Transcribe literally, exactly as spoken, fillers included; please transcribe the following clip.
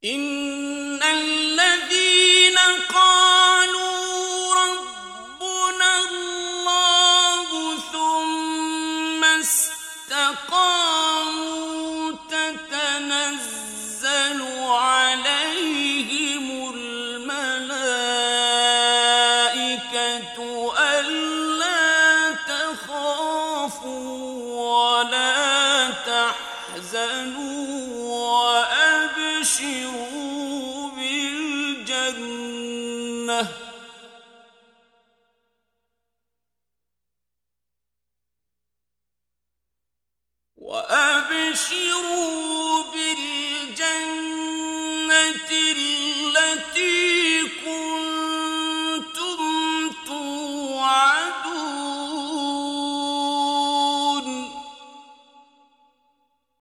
إن الذين قالوا ربنا الله ثم استقاموا تتنزل عليهم الملائكة ألا تخافوا ولا تحزنوا وأبشروا بالجنة وأبشروا بالجنة